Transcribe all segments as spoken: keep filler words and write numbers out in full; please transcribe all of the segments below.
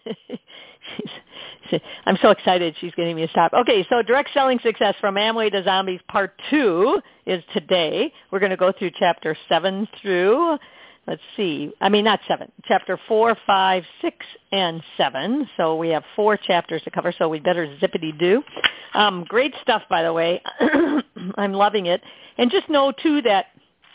she's, I'm so excited she's getting me to stop. Okay, so Direct Selling Success from Amway to Zombies Part two is today. We're going to go through Chapter seven through, let's see, I mean not seven, Chapter four, five, six, and seven. So we have four chapters to cover, so we better zippity-do. Um, great stuff, by the way. I'm loving it. And just know, too, that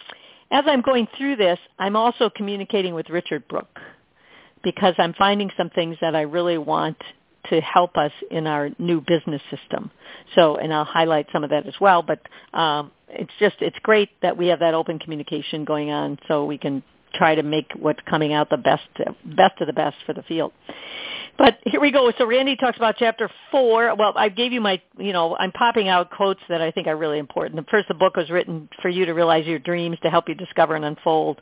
as I'm going through this, I'm also communicating with Richard Brooke because I'm finding some things that I really want to help us in our new business system. So, and I'll highlight some of that as well, but um, it's just, it's great that we have that open communication going on so we can try to make what's coming out the best, best of the best for the field. But here we go. So Randy talks about chapter four. Well, I gave you my, you know, I'm popping out quotes that I think are really important. The first, the book was written for you to realize your dreams, to help you discover and unfold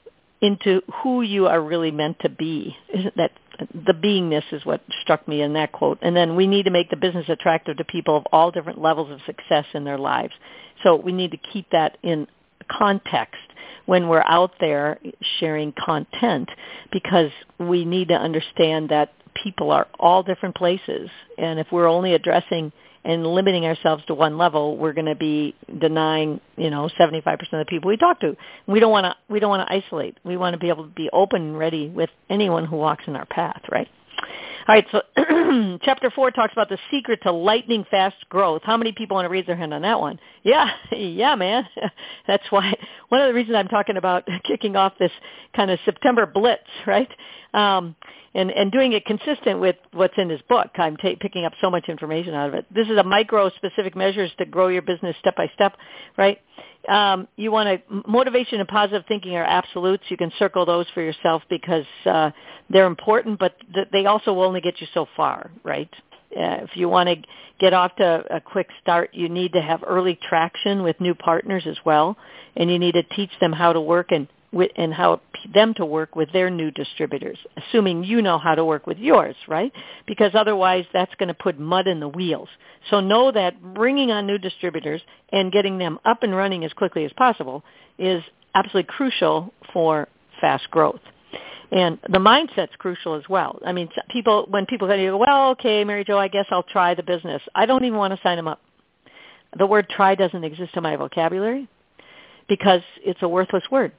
into who you are really meant to be. Isn't that the beingness is what struck me in that quote. And then we need to make the business attractive to people of all different levels of success in their lives. So we need to keep that in context when we're out there sharing content, because we need to understand that people are all different places. And if we're only addressing and limiting ourselves to one level, we're going to be denying, you know, seventy-five percent of the people we talk to. We don't want to, we don't want to isolate. We want to be able to be open and ready with anyone who walks in our path, right? All right, so chapter four talks about the secret to lightning fast growth. How many people want to raise their hand on that one? Yeah, yeah, man. That's why one of the reasons I'm talking about kicking off this kind of September blitz, right? Um, and, and doing it consistent with what's in his book. I'm ta- picking up so much information out of it. This is a micro-specific measures to grow your business step by step, right? Um, you want to, motivation and positive thinking are absolutes. You can circle those for yourself because uh, they're important, but th- they also will only get you so far, right? Uh, if you want to get off to a quick start, you need to have early traction with new partners as well, and you need to teach them how to work and with, and how them to work with their new distributors, assuming you know how to work with yours, right? Because otherwise that's going to put mud in the wheels. So know that bringing on new distributors and getting them up and running as quickly as possible is absolutely crucial for fast growth. And the mindset's crucial as well. I mean, people, when people go, well, okay, Mary Jo, I guess I'll try the business. I don't even want to sign them up. The word try doesn't exist in my vocabulary because it's a worthless word.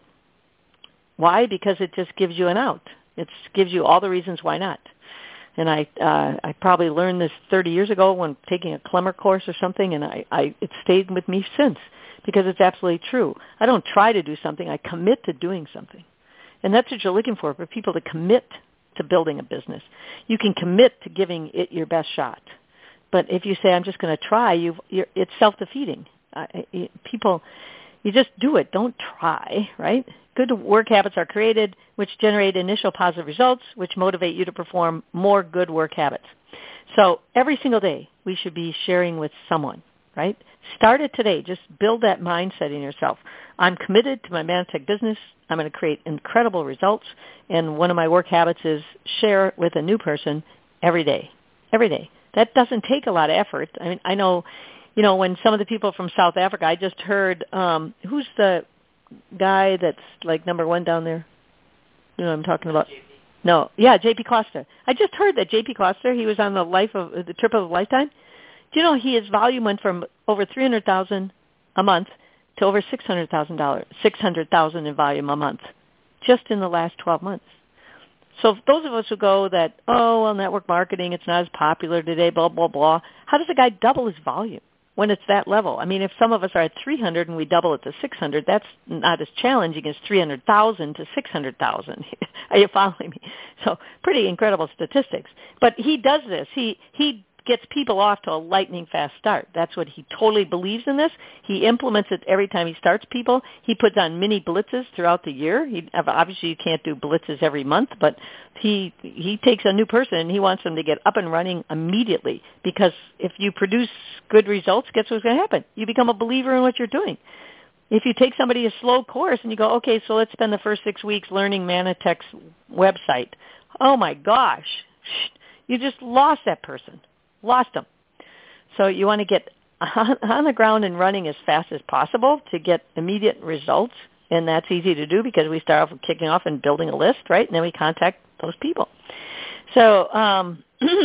Why? Because it just gives you an out. It gives you all the reasons why not. And I uh, I probably learned this thirty years ago when taking a Clemmer course or something, and I, I it stayed with me since because it's absolutely true. I don't try to do something. I commit to doing something. And that's what you're looking for, for people to commit to building a business. You can commit to giving it your best shot. But if you say, I'm just going to try, you've, you're, it's self-defeating. Uh, people, you just do it. Don't try, right? Good work habits are created, which generate initial positive results, which motivate you to perform more good work habits. So every single day, we should be sharing with someone, right? Start it today. Just build that mindset in yourself. I'm committed to my Manatech business. I'm going to create incredible results. And one of my work habits is share with a new person every day, every day. That doesn't take a lot of effort. I mean, I know, you know, when some of the people from South Africa, I just heard, um, who's the guy that's like number one down there? You know what I'm talking about? J P. No, yeah, J P Costa. I just heard that J P Costa, he was on the life of the trip of a lifetime. Do you know his volume went from over three hundred thousand dollars a month to over six hundred thousand dollars, six hundred thousand dollars in volume a month, just in the last twelve months. So those of us who go that, oh, well, network marketing, it's not as popular today, blah, blah, blah, how does a guy double his volume when it's that level? I mean, if some of us are at three hundred and we double it to six hundred, that's not as challenging as three hundred thousand to six hundred thousand. Are you following me? So pretty incredible statistics. But he does this. He he gets people off to a lightning fast start. That's what he totally believes in this. He implements it every time he starts people. He puts on mini blitzes throughout the year. He, obviously, you can't do blitzes every month, but he he takes a new person and he wants them to get up and running immediately, because if you produce good results, guess what's going to happen? You become a believer in what you're doing. If you take somebody a slow course and you go, okay, so let's spend the first six weeks learning Manatech's website. Oh, my gosh. You just lost that person. Lost them. So you want to get on the ground and running as fast as possible to get immediate results, and that's easy to do because we start off with kicking off and building a list, right? And then we contact those people. So, um,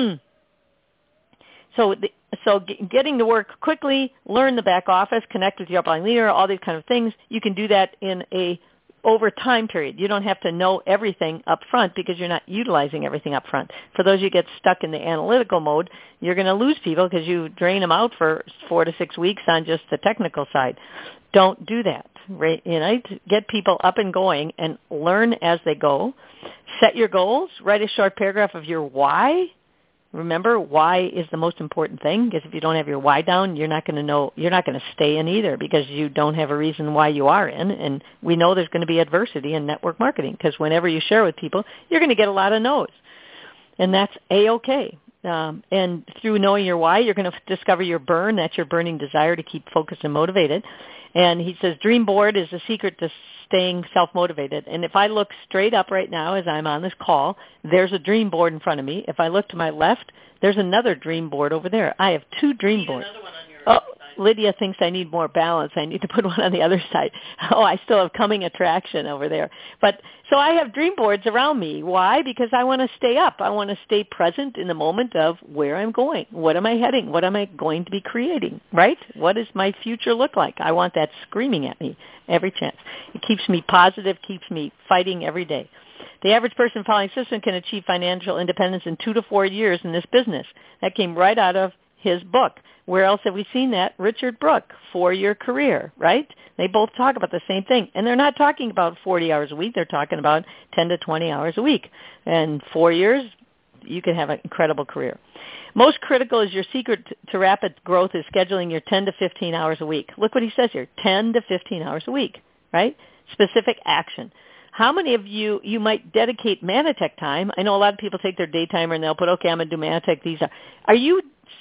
so, the, so getting to work quickly, learn the back office, connect with your upline leader, all these kind of things. You can do that in a over time period. You don't have to know everything up front because you're not utilizing everything up front. For those who get stuck in the analytical mode, you're going to lose people because you drain them out for four to six weeks on just the technical side. Don't do that. Right? You know, get people up and going and learn as they go. Set your goals. Write a short paragraph of your why. Remember, why is the most important thing, because if you don't have your why down, you're not going to know, you're not going to stay in either because you don't have a reason why you are in. And we know there's going to be adversity in network marketing because whenever you share with people, you're going to get a lot of no's. And that's A-okay. Um, and through knowing your why, you're going to discover your burn. That's your burning desire to keep focused and motivated. And he says dream board is the secret to staying self-motivated. And if I look straight up right now as I'm on this call, there's a dream board in front of me. If I look to my left, there's another dream board over there. I have two dream boards. Oh, Lydia thinks I need more balance. I need to put one on the other side. Oh, I still have coming attraction over there. But so I have dream boards around me. Why? Because I want to stay up. I want to stay present in the moment of where I'm going. What am I heading? What am I going to be creating? Right? What does my future look like? I want that screaming at me every chance. It keeps me positive, keeps me fighting every day. The average person following system can achieve financial independence in two to four years in this business. That came right out of his book. Where else have we seen that? Richard Brooke, four-year career, right? They both talk about the same thing. And they're not talking about forty hours a week. They're talking about ten to twenty hours a week. And four years, you can have an incredible career. Most critical is your secret to rapid growth is scheduling your ten to fifteen hours a week. Look what he says here, ten to fifteen hours a week, right? Specific action. How many of you, you might dedicate Manatech time? I know a lot of people take their day timer and they'll put, okay, I'm going to do Manatech. These are, are you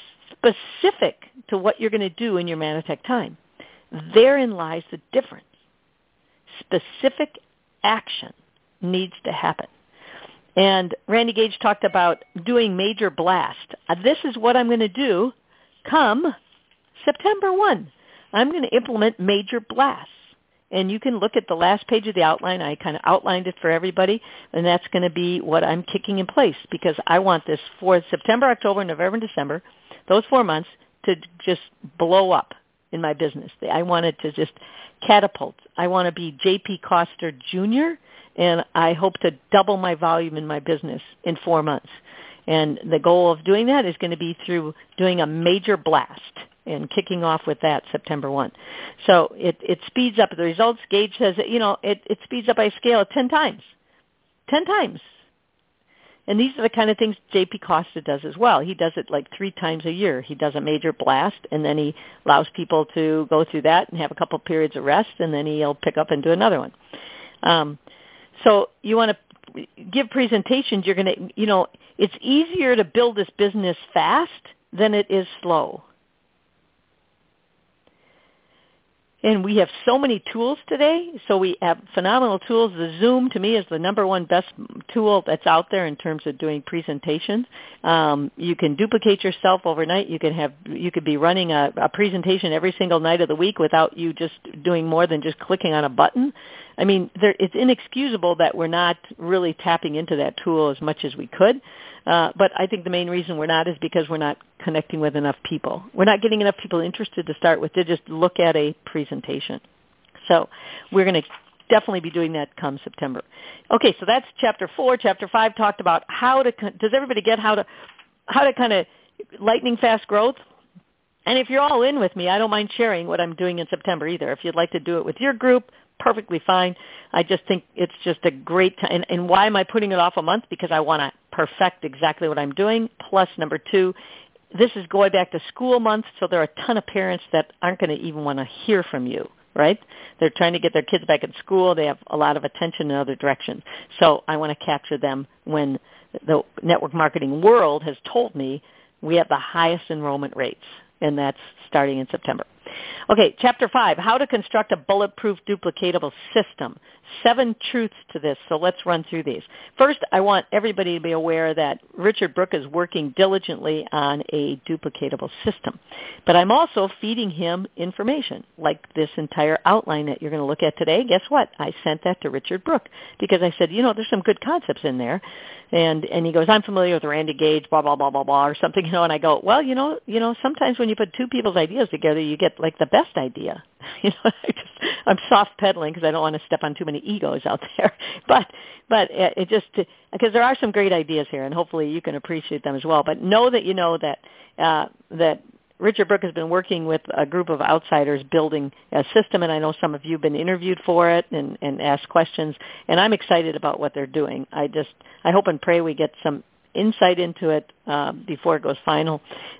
specific to what you're going to do in your Manatech time? Therein lies the difference. Specific action needs to happen. And Randy Gage talked about doing major blast. Uh, this is what I'm going to do come September first. I'm going to implement major blasts. And you can look at the last page of the outline. I kind of outlined it for everybody, and that's going to be what I'm kicking in place because I want this for September, October, November, and December, those four months, to just blow up in my business. I want it to just catapult. I want to be J P Coster Junior, and I hope to double my volume in my business in four months. And the goal of doing that is going to be through doing a major blast and kicking off with that September first. So it, it speeds up the results. Gage says, you know, it, it speeds up by a scale of ten times. ten times. And these are the kind of things J P Costa does as well. He does it like three times a year. He does a major blast, and then he allows people to go through that and have a couple periods of rest, and then he'll pick up and do another one. Um, so you want to give presentations. You're going to, you know, it's easier to build this business fast than it is slow. And we have so many tools today. So we have phenomenal tools. The Zoom, to me, is the number one best tool that's out there in terms of doing presentations. Um, you can duplicate yourself overnight. You can have you could be running a, a presentation every single night of the week without you just doing more than just clicking on a button. I mean, there, it's inexcusable that we're not really tapping into that tool as much as we could. Uh, but I think the main reason we're not is because we're not connecting with enough people. We're not getting enough people interested to start with to just look at a presentation. So we're going to definitely be doing that come September. Okay, so that's chapter four. Chapter five talked about how to, does everybody get how to, how to kind of lightning fast growth? And if you're all in with me, I don't mind sharing what I'm doing in September either. If you'd like to do it with your group, perfectly fine. I just think it's just a great time. And, and why am I putting it off a month? Because I want to perfect exactly what I'm doing. Plus, number two, this is going back to school month, so there are a ton of parents that aren't going to even want to hear from you, right? They're trying to get their kids back at school. They have a lot of attention in other directions. So I want to capture them when the network marketing world has told me we have the highest enrollment rates, and that's starting in September. Okay, chapter five, how to construct a bulletproof duplicatable system. Seven truths to this, so let's run through these. First, I want everybody to be aware that Richard Brooke is working diligently on a duplicatable system. But I'm also feeding him information, like this entire outline that you're going to look at today. Guess what? I sent that to Richard Brooke because I said, you know, there's some good concepts in there. And and he goes, I'm familiar with Randy Gage, blah, blah, blah, blah, blah, or something, you know, and I go, well, you know, you know, sometimes when you put two people's ideas together, you get like the best idea. You know, I just, I'm soft pedaling because I don't want to step on too many egos out there. But but it, it just, because there are some great ideas here, and hopefully you can appreciate them as well. But know that you know that uh, that Richard Brooke has been working with a group of outsiders building a system, and I know some of you have been interviewed for it and, and asked questions, and I'm excited about what they're doing. I just, I hope and pray we get some insight into it uh, before it goes final.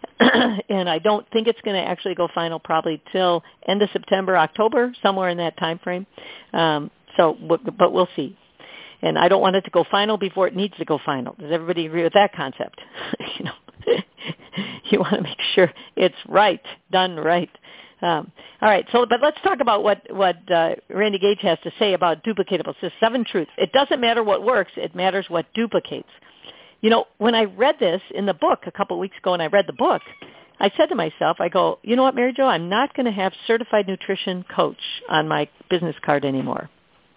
And I don't think it's going to actually go final probably till end of September, October, somewhere in that time frame. Um, so, but we'll see. And I don't want it to go final before it needs to go final. Does everybody agree with that concept? You know, you want to make sure it's right, done right. Um, all right, so but let's talk about what what uh, Randy Gage has to say about duplicatable systems. Seven truths. It doesn't matter what works; it matters what duplicates. You know, when I read this in the book a couple of weeks ago, and I read the book, I said to myself, I go, you know what, Mary Jo, I'm not going to have certified nutrition coach on my business card anymore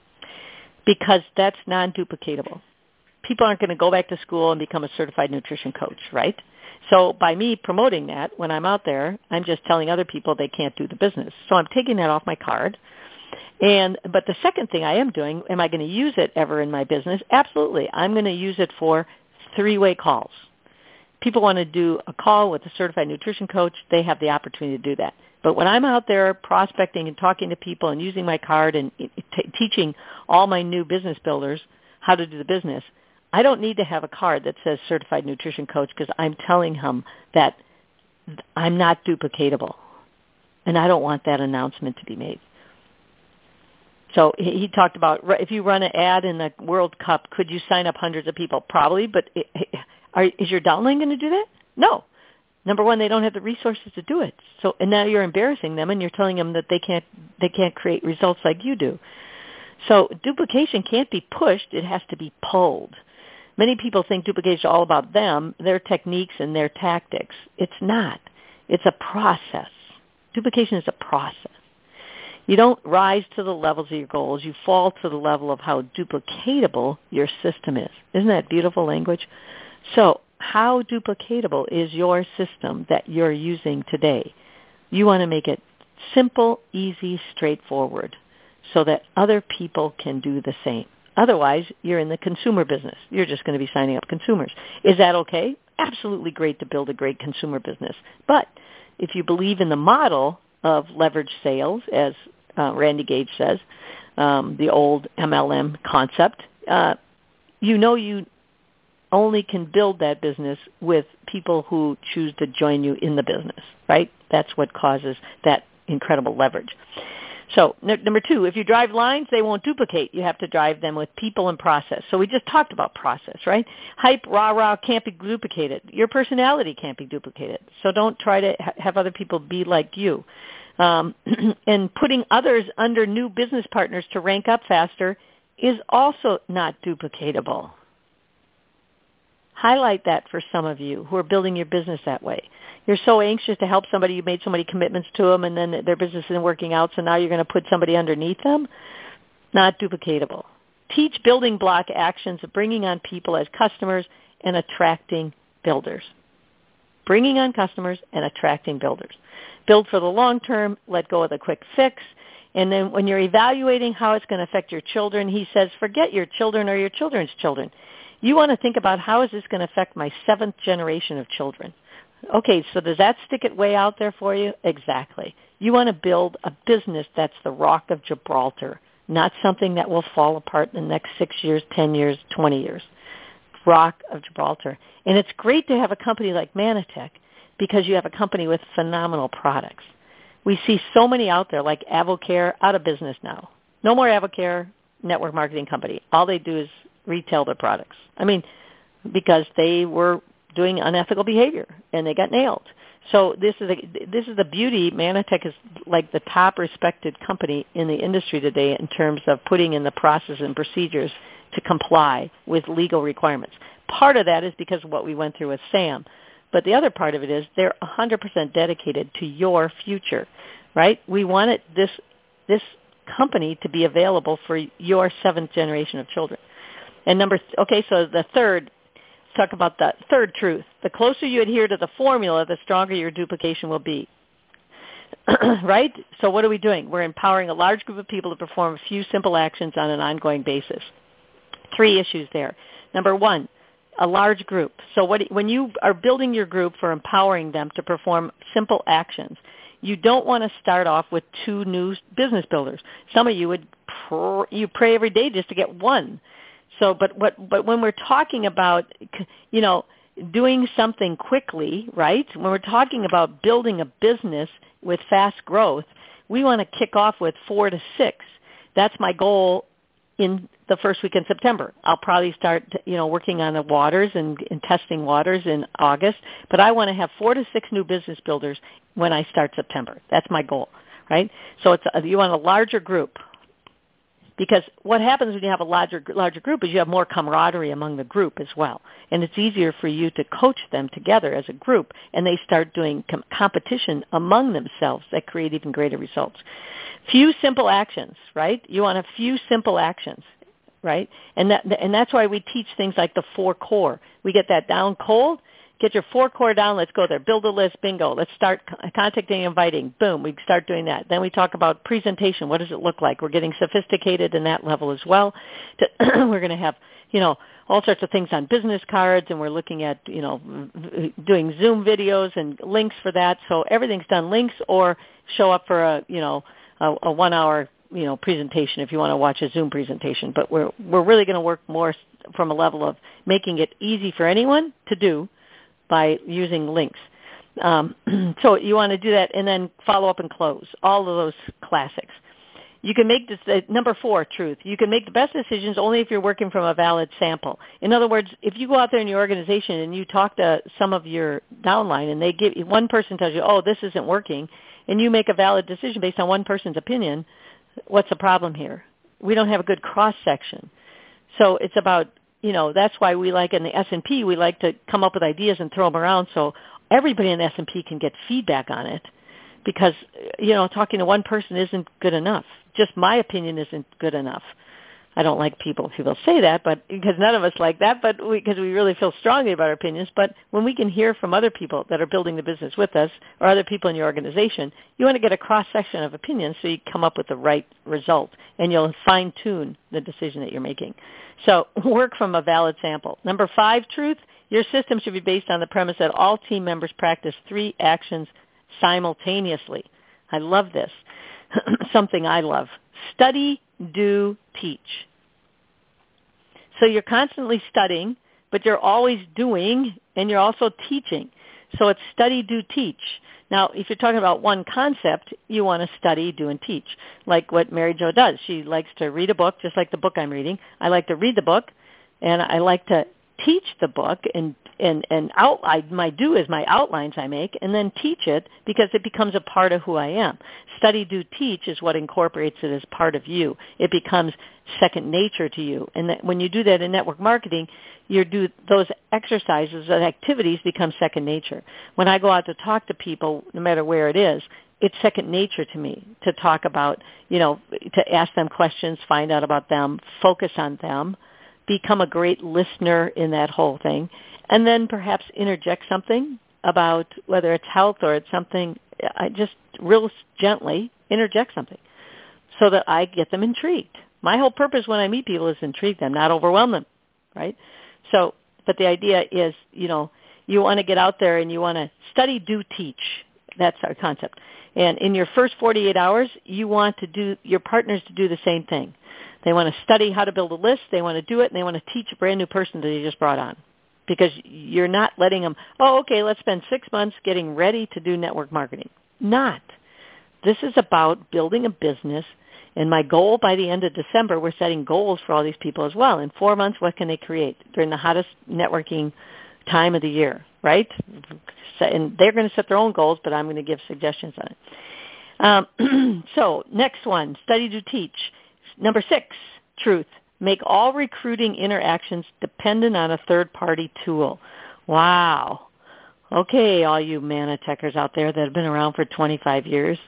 because that's non-duplicatable. People aren't going to go back to school and become a certified nutrition coach, right? So by me promoting that, when I'm out there, I'm just telling other people they can't do the business. So I'm taking that off my card. And but the second thing I am doing, am I going to use it ever in my business? Absolutely. I'm going to use it for three-way calls. People want to do a call with a certified nutrition coach, they have the opportunity to do that. But when I'm out there prospecting and talking to people and using my card and t- teaching all my new business builders how to do the business, I don't need to have a card that says certified nutrition coach because I'm telling him that I'm not duplicatable. And I don't want that announcement to be made. So he, he talked about if you run an ad in the World Cup, could you sign up hundreds of people? Probably, but it, are, is your downline going to do that? No. Number one, they don't have the resources to do it. So, and now you're embarrassing them, and you're telling them that they can't they can't create results like you do. So duplication can't be pushed; it has to be pulled. Many people think duplication is all about them, their techniques, and their tactics. It's not. It's a process. Duplication is a process. You don't rise to the levels of your goals. You fall to the level of how duplicatable your system is. Isn't that beautiful language? So how duplicatable is your system that you're using today? You want to make it simple, easy, straightforward so that other people can do the same. Otherwise, you're in the consumer business. You're just going to be signing up consumers. Is that okay? Absolutely great to build a great consumer business. But if you believe in the model of leverage sales, as uh, Randy Gage says, um, the old M L M concept, uh, you know you only can build that business with people who choose to join you in the business, right? That's what causes that incredible leverage. So n- number two, if you drive lines, they won't duplicate. You have to drive them with people and process. So we just talked about process, right? Hype, rah-rah can't be duplicated. Your personality can't be duplicated. So don't try to ha- have other people be like you. Um, and putting others under new business partners to rank up faster is also not duplicatable. Highlight that for some of you who are building your business that way. You're so anxious to help somebody, you made so many commitments to them, and then their business isn't working out, so now you're going to put somebody underneath them. Not duplicatable. Teach building block actions of bringing on people as customers and attracting builders. Bringing on customers and attracting builders. Build for the long term, let go of the quick fix, and then when you're evaluating how it's going to affect your children, he says, forget your children or your children's children. You want to think about how is this going to affect my seventh generation of children. Okay, so does that stick it way out there for you? Exactly. You want to build a business that's the Rock of Gibraltar, not something that will fall apart in the next six years, ten years, twenty years. Rock of Gibraltar. And it's great to have a company like Manatech because you have a company with phenomenal products. We see so many out there like AvoCare out of business now. No more AvoCare network marketing company. All they do is retail their products. I mean, because they were doing unethical behavior and they got nailed. So this is a, this is the beauty. Manatech is like the top respected company in the industry today in terms of putting in the process and procedures to comply with legal requirements. Part of that is because of what we went through with Sam. But the other part of it is they're one hundred percent dedicated to your future, right? We wanted this this company to be available for your seventh generation of children. And number, th- okay, so the third, let's talk about the third truth. The closer you adhere to the formula, the stronger your duplication will be. Right? So what are we doing? We're empowering a large group of people to perform a few simple actions on an ongoing basis. Three issues there. Number one, a large group. So what, when you are building your group for empowering them to perform simple actions, you don't want to start off with two new business builders. Some of you would pr- you pray every day just to get one. So, but what, but when we're talking about, you know, doing something quickly, right? When we're talking about building a business with fast growth, we want to kick off with four to six. That's my goal in the first week in September. I'll probably start, you know, working on the waters and, and testing waters in August, but I want to have four to six new business builders when I start September. That's my goal, right? So it's a, you want a larger group, because what happens when you have a larger larger group is you have more camaraderie among the group as well, and it's easier for you to coach them together as a group, and they start doing com- competition among themselves that create even greater results. Few simple actions, right? You want a few simple actions, right? And that and that's why we teach things like the four core. We get that down cold. Get your four core down. Let's go there. Build a list. Bingo. Let's start contacting and inviting. Boom. We start doing that. Then we talk about presentation. What does it look like? We're getting sophisticated in that level as well. We're going to have, you know, all sorts of things on business cards, and we're looking at, you know, doing Zoom videos and links for that. So everything's done links, or show up for a, you know, a, a one-hour, you know, presentation if you want to watch a Zoom presentation. But we're we're really going to work more from a level of making it easy for anyone to do by using links. Um, so you want to do that, and then follow up and close, all of those classics. You can make this, uh, number four, truth. You can make the best decisions only if you're working from a valid sample. In other words, if you go out there in your organization and you talk to some of your downline, and they give one person tells you, oh, this isn't working, and you make a valid decision based on one person's opinion, what's the problem here? We don't have a good cross-section. So it's about, you know, that's why we like in the S and P, we like to come up with ideas and throw them around so everybody in the S and P can get feedback on it, because, you know, talking to one person isn't good enough. Just my opinion isn't good enough. I don't like people people say that, but because none of us like that, but because we, we really feel strongly about our opinions. But when we can hear from other people that are building the business with us, or other people in your organization, you want to get a cross-section of opinions so you come up with the right result, and you'll fine-tune the decision that you're making. So work from a valid sample. Number five, truth. Your system should be based on the premise that all team members practice three actions simultaneously. I love this. Something I love. Study, do, teach. So you're constantly studying, but you're always doing, and you're also teaching. So it's study, do, teach. Now, if you're talking about one concept, you want to study, do, and teach, like what Mary Jo does. She likes to read a book, just like the book I'm reading. I like to read the book, and I like to teach the book, and and and out, I, my do is my outlines I make, and then teach it because it becomes a part of who I am. Study, do, teach is what incorporates it as part of you. It becomes second nature to you. And that when you do that in network marketing, you do those exercises, those activities become second nature. When I go out to talk to people, no matter where it is, it's second nature to me to talk about, you know, to ask them questions, find out about them, focus on them, become a great listener in that whole thing, and then perhaps interject something about whether it's health or it's something, I just real gently interject something so that I get them intrigued. My whole purpose when I meet people is to intrigue them, not overwhelm them, right? So, but the idea is, you know, you want to get out there and you want to study, do, teach. That's our concept. And in your first forty-eight hours, you want to do your partners to do the same thing. They want to study how to build a list. They want to do it, and they want to teach a brand new person that you just brought on, because you're not letting them, oh, okay, let's spend six months getting ready to do network marketing. Not. This is about building a business, and my goal by the end of December, we're setting goals for all these people as well. In four months, what can they create during the hottest networking time of the year, right? And they're going to set their own goals, but I'm going to give suggestions on it. Um, so next one, study to teach. Number six, truth. Make all recruiting interactions dependent on a third-party tool. Wow. Okay, all you Manitechers out there that have been around for twenty-five years.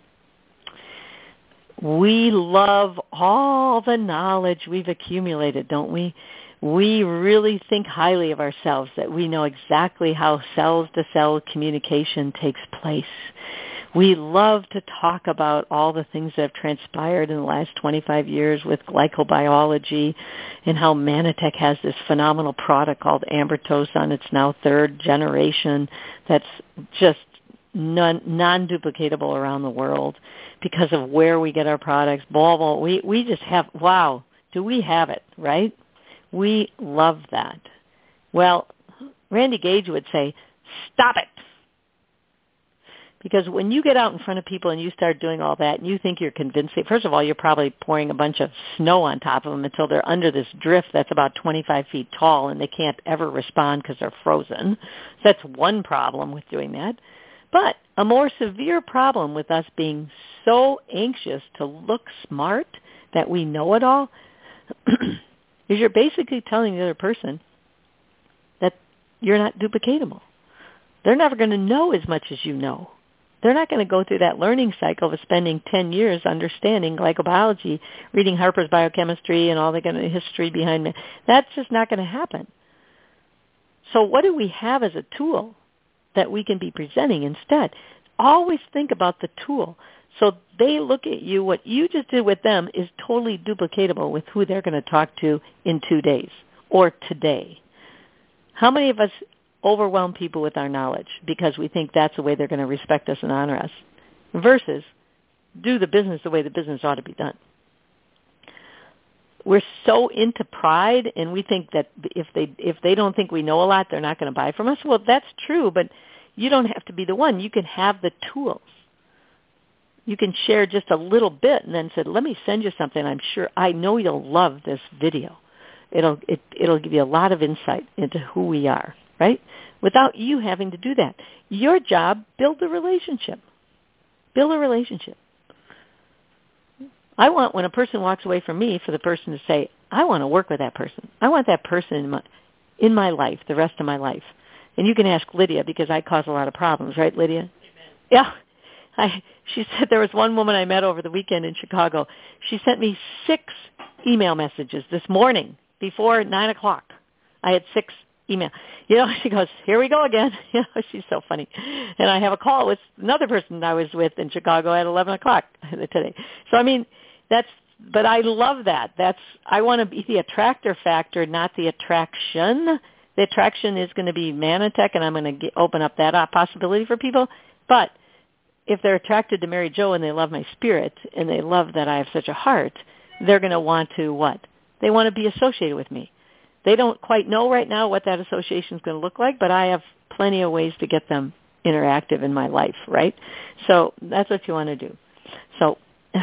We love all the knowledge we've accumulated, don't we? We really think highly of ourselves, that we know exactly how cell-to-cell communication takes place. We love to talk about all the things that have transpired in the last twenty-five years with glycobiology and how Manitech has this phenomenal product called Ambertose on its now third generation that's just non, non-duplicatable around the world because of where we get our products. Blah, blah. We, we just have, wow, do we have it, right? We love that. Well, Randy Gage would say, stop it. Because when you get out in front of people and you start doing all that and you think you're convincing, first of all, you're probably pouring a bunch of snow on top of them until they're under this drift that's about twenty-five feet tall and they can't ever respond because they're frozen. So that's one problem with doing that. But a more severe problem with us being so anxious to look smart that we know it all is you're basically telling the other person that you're not duplicatable. They're never going to know as much as you know. They're not going to go through that learning cycle of spending ten years understanding glycobiology, reading Harper's Biochemistry and all the kind of history behind it. That's just not going to happen. So what do we have as a tool that we can be presenting instead? Always think about the tool. So they look at you, what you just did with them is totally duplicatable with who they're going to talk to in two days or today. How many of us overwhelm people with our knowledge because we think that's the way they're going to respect us and honor us, versus do the business the way the business ought to be done? We're so into pride, and we think that if they if they don't think we know a lot, they're not going to buy from us. Well, that's true, but you don't have to be the one. You can have the tools. You can share just a little bit and then say, let me send you something. I'm sure, I know you'll love this video. It'll it, it'll give you a lot of insight into who we are. Right? Without you having to do that. Your job, build the relationship. Build a relationship. I want, when a person walks away from me, for the person to say, I want to work with that person. I want that person in my, in my life, the rest of my life. And you can ask Lydia, because I cause a lot of problems. Right, Lydia? Amen. Yeah. I, she said there was one woman I met over the weekend in Chicago. She sent me six email messages this morning before nine o'clock. I had six email. You know, she goes, here we go again. You know, she's so funny. And I have a call with another person I was with in Chicago at eleven o'clock today. So, I mean, that's, but I love that. That's, I want to be the attractor factor, not the attraction. The attraction is going to be Manitech, and I'm going to get, open up that possibility for people. But if they're attracted to Mary Jo and they love my spirit and they love that I have such a heart, they're going to want to what? They want to be associated with me. They don't quite know right now what that association is going to look like, but I have plenty of ways to get them interactive in my life, right? So that's what you want to do. So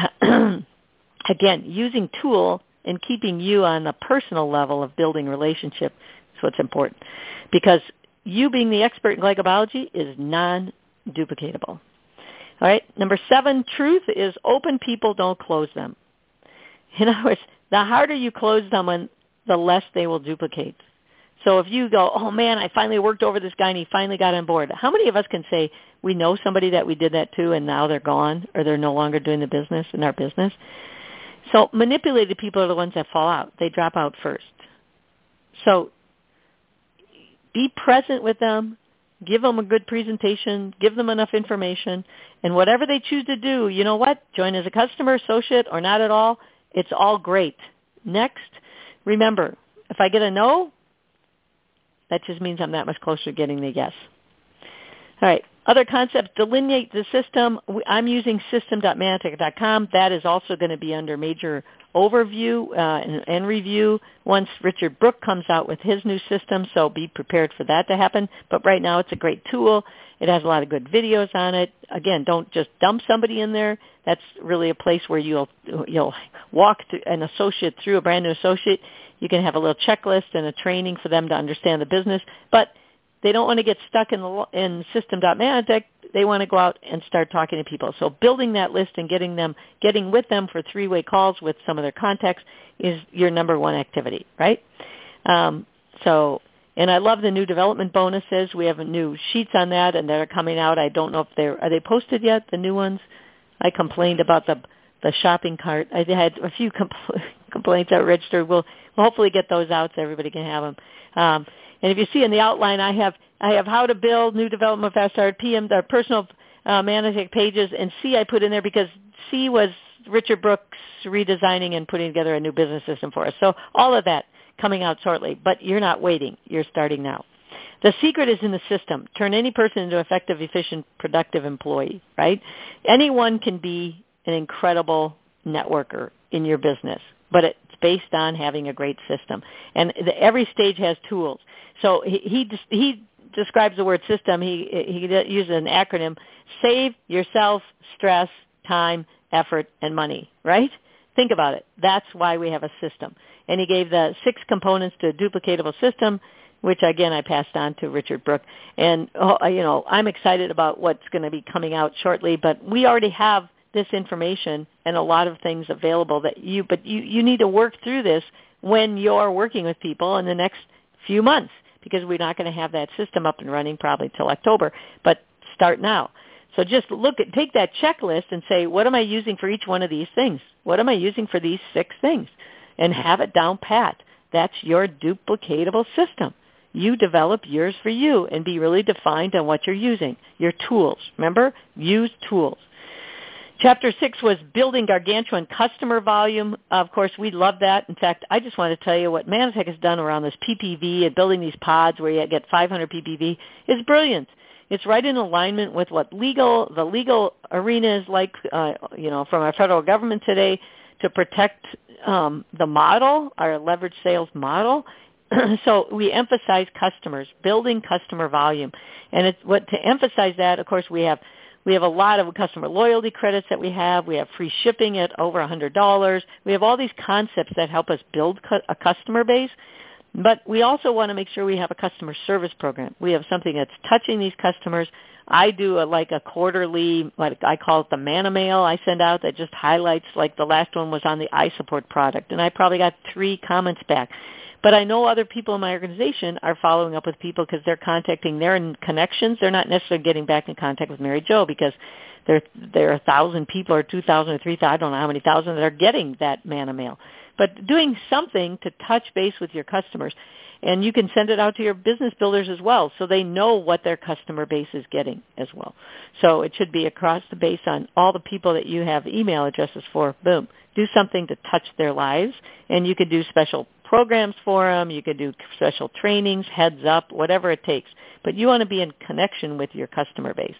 again, using tool and keeping you on the personal level of building relationship is what's important, because you being the expert in glycobiology is non-duplicatable. All right. Number seven, truth is open people, don't close them. In other words, the harder you close someone, the less they will duplicate. So if you go, oh, man, I finally worked over this guy and he finally got on board. How many of us can say we know somebody that we did that to and now they're gone or they're no longer doing the business in our business? So manipulated people are the ones that fall out. They drop out first. So be present with them. Give them a good presentation. Give them enough information. And whatever they choose to do, you know what? Join as a customer, associate, or not at all. It's all great. Next, remember, if I get a no, that just means I'm that much closer to getting the yes. All right. Other concepts, delineate the system. I'm using system dot manitech dot com. That is also going to be under major overview uh, and, and review once Richard Brook comes out with his new system, so be prepared for that to happen. But right now it's a great tool. It has a lot of good videos on it. Again, don't just dump somebody in there. That's really a place where you'll you'll walk to an associate through, a brand new associate. You can have a little checklist and a training for them to understand the business. But they don't want to get stuck in the in system.manatech. They want to go out and start talking to people. So building that list and getting them, getting with them for three-way calls with some of their contacts is your number one activity, right? Um, so, and I love the new development bonuses. We have new sheets on that, and they're coming out. I don't know if they're, are they posted yet, the new ones? I complained about the the shopping cart. I had a few compl- complaints that registered. We'll, we'll hopefully get those out so everybody can have them. Um, and if you see in the outline, I have I have how to build new development fast start, P M, the personal uh, Manatech pages, and C I put in there because C was Richard Brooks redesigning and putting together a new business system for us. So all of that coming out shortly, but you're not waiting. You're starting now. The secret is in the system. Turn any person into an effective, efficient, productive employee, right? Anyone can be an incredible networker in your business, but it's based on having a great system. And the, every stage has tools. So he he, he describes the word system. He, he uses an acronym: save yourself stress, time, effort, and money, right? Think about it. That's why we have a system. And he gave the six components to a duplicatable system, which, again, I passed on to Richard Brooke. And, oh, you know, I'm excited about what's going to be coming out shortly, but we already have this information and a lot of things available that you, but you, you need to work through this when you're working with people in the next few months, because we're not going to have that system up and running probably till October, but start now. So just look at, take that checklist and say, what am I using for each one of these things? What am I using for these six things? And have it down pat. That's your duplicatable system. You develop yours for you and be really defined on what you're using, your tools. Remember, use tools. Chapter six was building gargantuan customer volume. Of course, we love that. In fact, I just want to tell you what Manatech has done around this P P V and building these pods where you get five hundred P P V is brilliant. It's right in alignment with what legal, the legal arena is like, uh, you know, from our federal government today to protect um, the model, our leverage sales model. So we emphasize customers, building customer volume. And it's what to emphasize that, of course, we have we have a lot of customer loyalty credits that we have. We have free shipping at over one hundred dollars. We have all these concepts that help us build cu- a customer base. But we also want to make sure we have a customer service program. We have something that's touching these customers. I do a, like a quarterly, like I call it the Manamail I send out that just highlights, like the last one was on the iSupport product, and I probably got three comments back. But I know other people in my organization are following up with people because they're contacting their connections. They're not necessarily getting back in contact with Mary Jo because there there are a thousand people or two thousand or three thousand, I don't know how many thousand that are getting that Manamail. But doing something to touch base with your customers. And you can send it out to your business builders as well so they know what their customer base is getting as well. So it should be across the base on all the people that you have email addresses for. Boom. Do something to touch their lives. And you could do special programs for them. You could do special trainings, heads up, whatever it takes. But you want to be in connection with your customer base.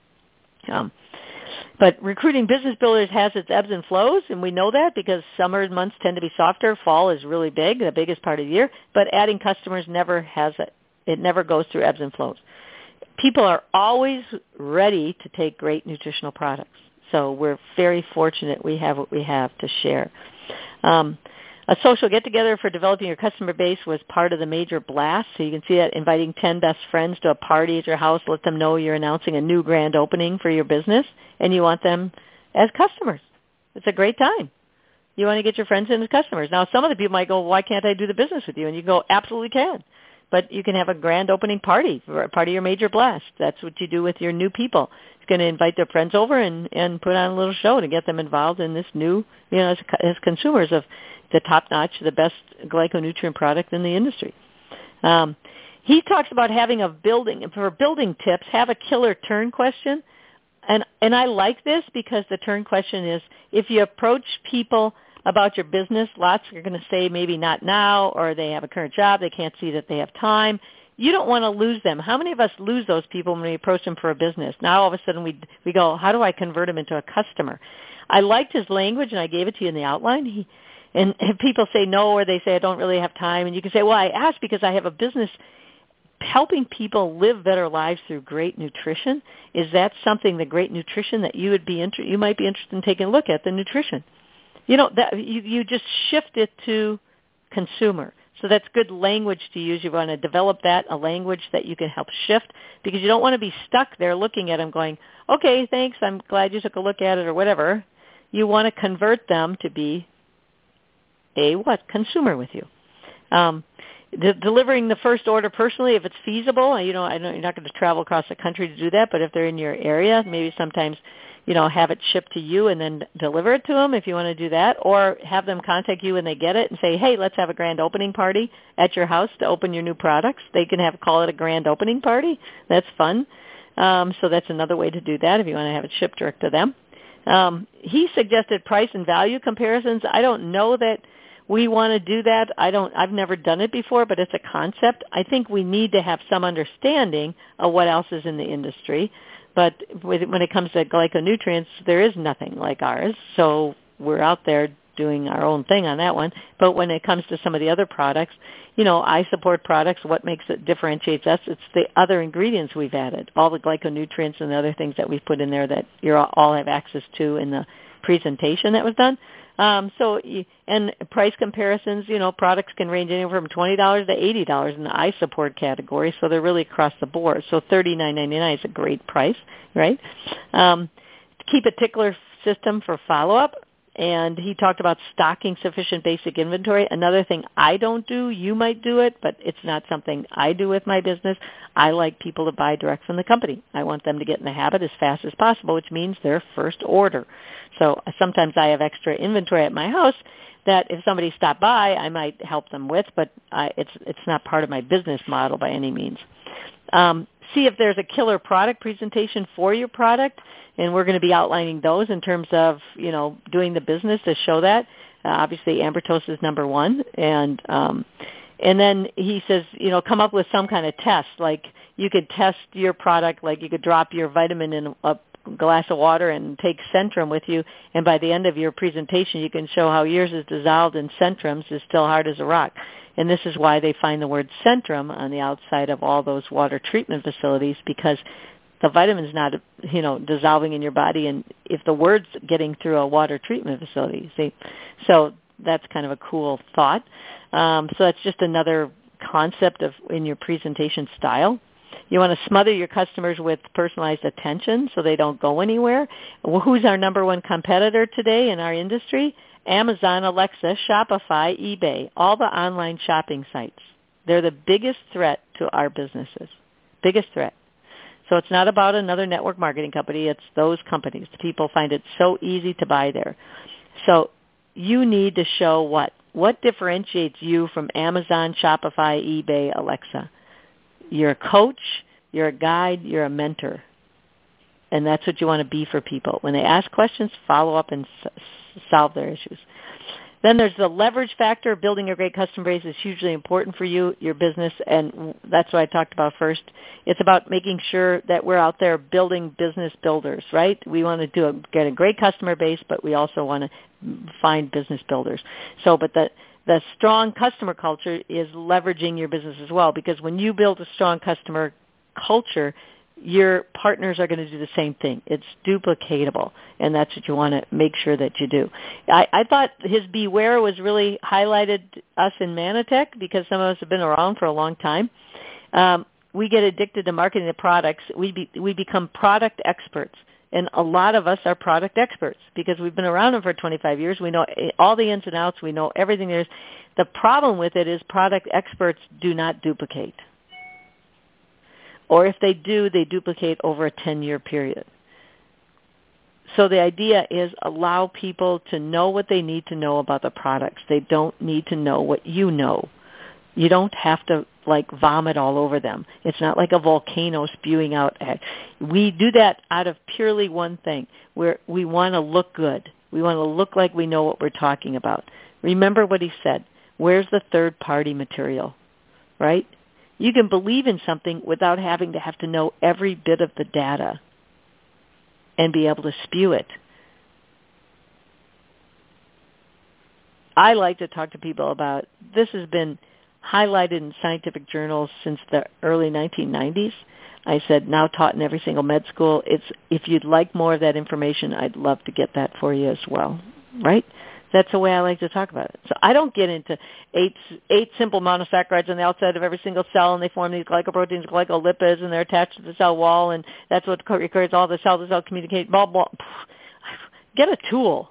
Um, But recruiting business builders has its ebbs and flows, and we know that because summer months tend to be softer. Fall is really big, the biggest part of the year. But adding customers never has it. It never goes through ebbs and flows. People are always ready to take great nutritional products. So we're very fortunate we have what we have to share. Um, A social get-together for developing your customer base was part of the major blast. So you can see that inviting ten best friends to a party at your house, let them know you're announcing a new grand opening for your business, and you want them as customers. It's a great time. You want to get your friends in as customers. Now, some of the people might go, why can't I do the business with you? And you go, absolutely can. But you can have a grand opening party, for part of your major blast. That's what you do with your new people. It's going to invite their friends over and, and put on a little show to get them involved in this new, you know, as, as consumers of the top-notch, the best glyconutrient product in the industry. Um, he talks about having a building, for building tips, have a killer turn question. And, and I like this because the turn question is, if you approach people about your business, lots are going to say maybe not now, or they have a current job, they can't see that they have time. You don't want to lose them. How many of us lose those people when we approach them for a business? Now all of a sudden we we go, how do I convert them into a customer? I liked his language, and I gave it to you in the outline. He, and if people say no, or they say I don't really have time, and you can say, well, I asked because I have a business helping people live better lives through great nutrition. Is that something, the great nutrition, that you would be inter- you might be interested in taking a look at, the nutrition? You know, that you, you just shift it to consumer. So that's good language to use. You want to develop that, a language that you can help shift, because you don't want to be stuck there looking at them going, okay, thanks, I'm glad you took a look at it or whatever. You want to convert them to be a what? Consumer with you. Um, de- delivering the first order personally, if it's feasible. You know, I know you're not going to travel across the country to do that, but if they're in your area, maybe sometimes, you know, have it shipped to you and then deliver it to them if you want to do that, or have them contact you when they get it and say, hey, let's have a grand opening party at your house to open your new products. They can have call it a grand opening party. That's fun. Um, so that's another way to do that if you want to have it shipped direct to them. Um, he suggested price and value comparisons. I don't know that we want to do that. I don't, I've never done it before, but it's a concept. I think we need to have some understanding of what else is in the industry. But when it comes to glyconutrients, there is nothing like ours. So we're out there doing our own thing on that one. But when it comes to some of the other products, you know, I support products. What makes it differentiates us? It's the other ingredients we've added, all the glyconutrients and the other things that we've put in there that you all have access to in the presentation that was done. Um, so, and price comparisons, you know, products can range anywhere from twenty dollars to eighty dollars in the I support category, so they're really across the board. So thirty-nine ninety-nine is a great price, right? Um, keep a tickler system for follow-up, and he talked about stocking sufficient basic inventory. Another thing I don't do, you might do it, but it's not something I do with my business. I like people to buy direct from the company. I want them to get in the habit as fast as possible, which means their first order. So sometimes I have extra inventory at my house that if somebody stopped by, I might help them with, but I, it's it's not part of my business model by any means. Um, see if there's a killer product presentation for your product, and we're going to be outlining those in terms of, you know, doing the business to show that. Uh, obviously, Ambertose is number one, and um, and then he says, you know, come up with some kind of test. Like you could test your product, like you could drop your vitamin in a glass of water and take Centrum with you, and by the end of your presentation you can show how yours is dissolved in Centrums is still hard as a rock. And this is why they find the word Centrum on the outside of all those water treatment facilities, because the vitamin's not, you know, dissolving in your body, and if the word's getting through a water treatment facility, see. So that's kind of a cool thought. Um, so that's just another concept of in your presentation style. You want to smother your customers with personalized attention so they don't go anywhere. Well, who's our number one competitor today in our industry? Amazon, Alexa, Shopify, eBay, all the online shopping sites. They're the biggest threat to our businesses, biggest threat. So it's not about another network marketing company. It's those companies. People find it so easy to buy there. So you need to show what? What differentiates you from Amazon, Shopify, eBay, Alexa? You're a coach, you're a guide, you're a mentor. And that's what you want to be for people. When they ask questions, follow up and s- solve their issues. Then there's the leverage factor. Building a great customer base is hugely important for you, your business, and that's what I talked about first. It's about making sure that we're out there building business builders, right? We want to do a, get a great customer base, but we also want to find business builders. So, but the The strong customer culture is leveraging your business as well, because when you build a strong customer culture, your partners are going to do the same thing. It's duplicatable, and that's what you want to make sure that you do. I, I thought his Beware was really highlighted us in Manatech, because some of us have been around for a long time. Um, we get addicted to marketing the products. We be, we become product experts. And a lot of us are product experts because we've been around them for twenty-five years. We know all the ins and outs. We know everything there is. The problem with it is product experts do not duplicate. Or if they do, they duplicate over a ten-year period. So the idea is allow people to know what they need to know about the products. They don't need to know what you know. You don't have to, like, vomit all over them. It's not like a volcano spewing out. We do that out of purely one thing, where we want to look good. We want to look like we know what we're talking about. Remember what he said. Where's the third-party material, right? You can believe in something without having to have to know every bit of the data and be able to spew it. I like to talk to people about, this has been highlighted in scientific journals since the early nineteen nineties. I said, now taught in every single med school. It's if you'd like more of that information, I'd love to get that for you as well, right? That's the way I like to talk about it. So I don't get into eight eight simple monosaccharides on the outside of every single cell, and they form these glycoproteins, glycolipids, and they're attached to the cell wall, and that's what requires all the cell-to-cell communicate, blah, blah. Get a tool.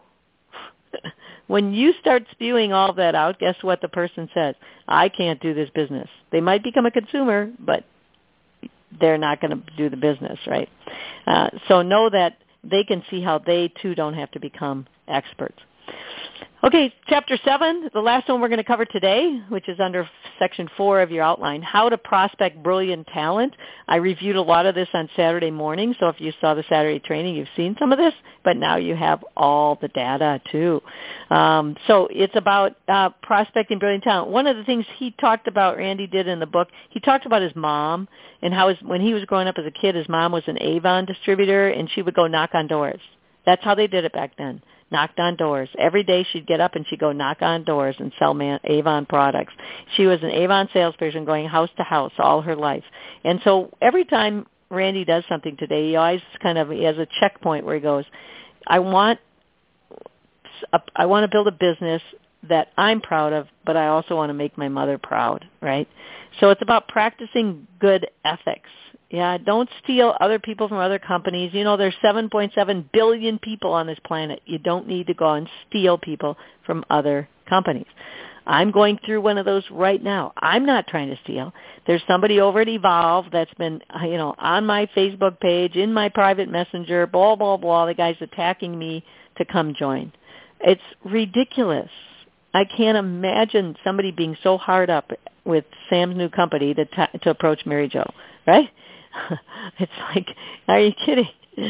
When you start spewing all of that out, guess what the person says? I can't do this business. They might become a consumer, but they're not going to do the business, right? Uh, so know that they can see how they, too, don't have to become experts. Okay, chapter seven, the last one we're going to cover today, which is under section four of your outline, how to prospect brilliant talent. I reviewed a lot of this on Saturday morning, so if you saw the Saturday training, you've seen some of this, but now you have all the data too. Um, so it's about uh, prospecting brilliant talent. One of the things he talked about, Randy did in the book, he talked about his mom and how his, when he was growing up as a kid, his mom was an Avon distributor, and she would go knock on doors. That's how they did it back then. Knocked on doors. Every day she'd get up and she'd go knock on doors and sell man- Avon products. She was an Avon salesperson going house to house all her life. And so every time Randy does something today, he always kind of, he has a checkpoint where he goes, I want, a, I want to build a business that I'm proud of, but I also want to make my mother proud, right? So it's about practicing good ethics. Yeah, don't steal other people from other companies. You know, there's seven point seven billion people on this planet. You don't need to go and steal people from other companies. I'm going through one of those right now. I'm not trying to steal. There's somebody over at Evolve that's been, you know, on my Facebook page, in my private messenger, blah, blah, blah. The guy's attacking me to come join. It's ridiculous. I can't imagine somebody being so hard up with Sam's new company to, t- to approach Mary Jo, right? It's like, are you kidding?